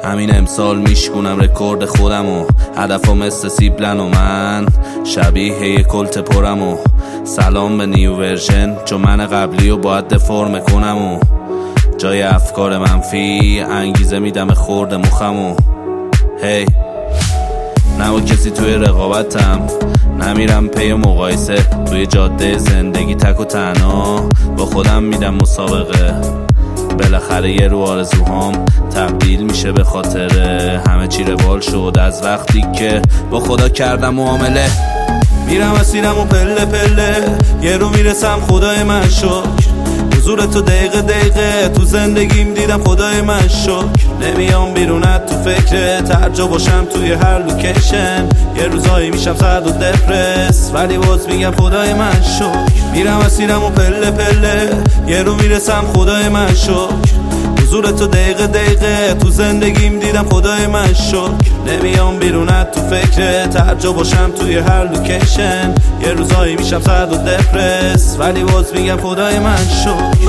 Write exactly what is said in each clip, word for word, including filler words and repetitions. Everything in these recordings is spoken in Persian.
همین امسال میشکونم رکورد خودم و هدفم مثل سیبلن و من شبیه یه کلت پرم و سلام به نیو ورژن، چون من قبلی و باید دفرم کنم و جای افکار منفی انگیزه میدم خورد مخم و هی نه با کسی توی رقابتم، نمیرم پی مقایسه توی جاده زندگی تک و تنها با خودم میدم مسابقه. بالاخره یه رو آرزوهام تبدیل میشه به خاطره، همه چی روال شد از وقتی که با خدا کردم معامله. میرم اسیرم و پله پله یه رو میرسم خدای من شکر، حضور تو دقیقه دقیقه تو زندگیم دیدم خدای من شکر. نمیام بیرونت تو فکرت هر جا باشم توی هر لوکیشن، یه روزایی میشم سرد و دپرس ولی باز میگم خدای من شکر. میرم اسیرم و پله پله یه رو میرسم خدای من شکر، حضور تو دقیقه دقیقه تو زندگیم دیدم خدای من شکر. نمیام بیرونت تو فکرت هر جا باشم توی هر لوکیشن، یه روزایی میشم سرد و دپرس ولی باز میگم خدای من شکر.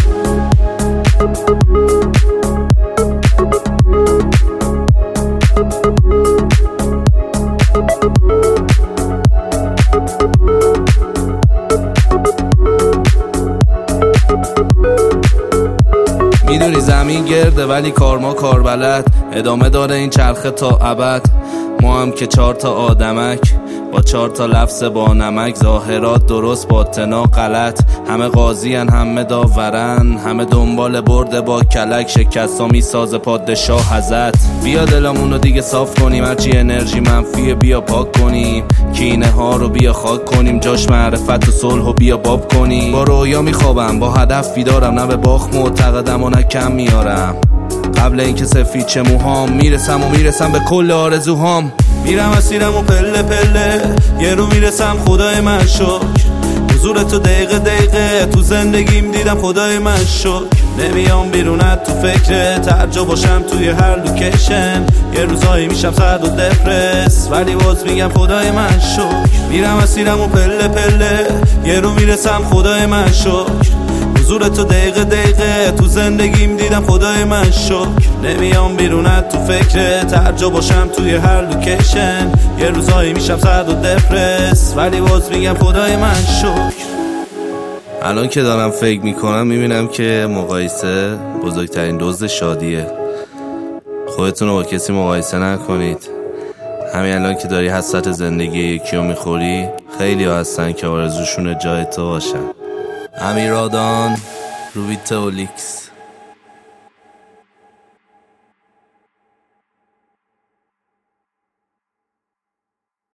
میدونی زمین گرده ولی کار ما کار بلد، ادامه داره این چرخه تا ابد. ما هم که چهار تا آدمک با چهار تا لفظ با نمک، ظاهرات درست باطنا غلط، همه قاضین همه داورن، همه دنبال برده با کلک، شکستا میسازه پادشاه حضرت. بیا دلمونو دیگه صاف کنیم، هرچی انرژی منفیه بیا پاک کنیم، کینه ها رو بیا خاک کنیم، جاش معرفت و صلح و بیا باب کنیم. با رویا میخوابم با هدف بیدارم، نه به باخت معتقدم و نه کم میارم، قبل اینکه سفید چه موهام میرسم و میرسم به کل آرزوهام. میرم اسیرم و پله پله یه رو میرسم خدای من شکر، حضور تو دقیقه دقیقه تو زندگیم دیدم خدای من شکر. نمیام بیرونت تو فکرت هر جا باشم توی هر لوکیشن، یه روزایی میشم سرد و دپرس ولی باز میگم خدای من شکر. میرم اسیرم و پله پله یه رو میرسم خدای من شکر، حضور تو دقیقه دقیقه تو زندگیم دیدم خدای من شکر. نمیام بیرونت تو فکرت هر جا باشم توی هر لوکیشن، یه روزایی میشم سرد و دپرس ولی باز میگم خدای من شکر. الان که دارم فکر میکنم میبینم که مقایسه بزرگترین دزد شادیه. خودتون رو با کسی مقایسه نکنید. همین الان که داری حسرت زندگی یکی رو میخوری، خیلی ها هستن که آرزوشون جای تو باشن. امیرادان روبیتولیکس.